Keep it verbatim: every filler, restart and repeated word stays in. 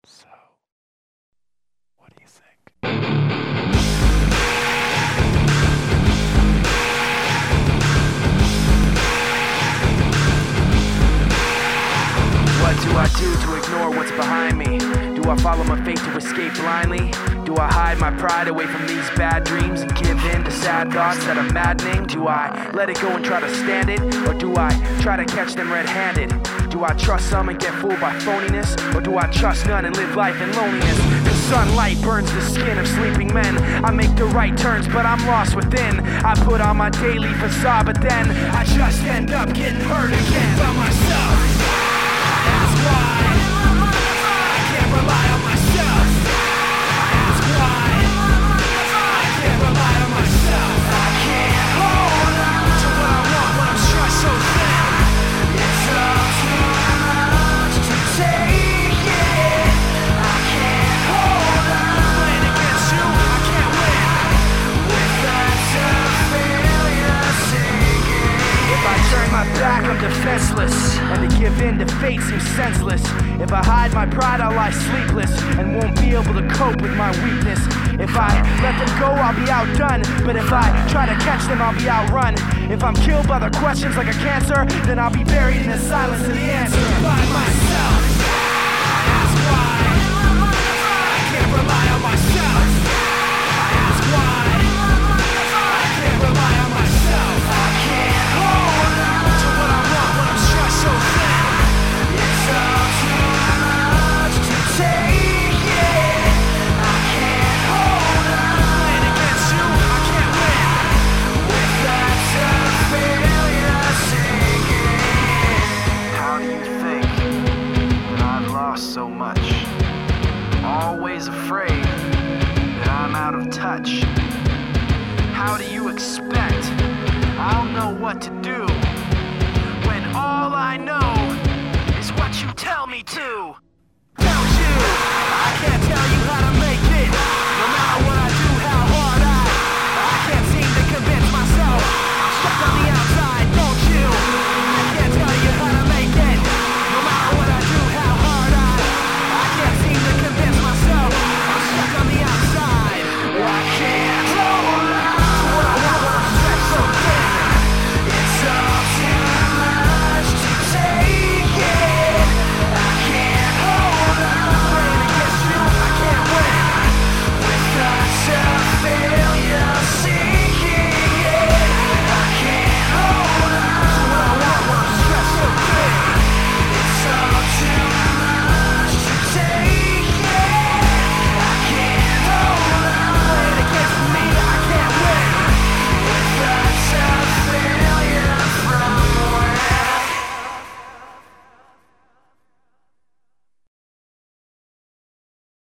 So, what do you think? What do I do to ignore what's behind me? Do I follow my fate to escape blindly? Do I hide my pride away from these bad dreams and give in to sad thoughts that are maddening? Do I let it go and try to stand it? Or do I try to catch them red-handed? Do I trust some and get fooled by phoniness? Or do I trust none and live life in loneliness? The sunlight burns the skin of sleeping men. I make the right turns, but I'm lost within. I put on my daily facade, but then I just end up getting hurt again by myself. That's why I can't rely on myself. That's why I can't rely on myself. I can't hold on to what I want when I'm stretched so thin. It's all too much to take it. I can't hold on. Playing against you, I can't win. With that failure sinking. If I turn my back, I'm defenseless. And to give in to fate seems senseless. If I hide my pride, I'll lie sleepless and won't be able to cope with my weakness. If I let them go, I'll be outdone. But if I try to catch them, I'll be outrun. If I'm killed by the questions like a cancer, then I'll be buried in the silence of the answer. By myself. That's why I can't rely on myself. That's why I can't rely on myself. I can't hold on to what I want when I'm stretched so thin. It's all too much to take it. I can't hold on. Playing against you, I can't win. With that failure sinking. How do you think that I've lost so much? Always afraid that I'm out of touch. How do you expect I'll know what to do when all I know is what you tell me to?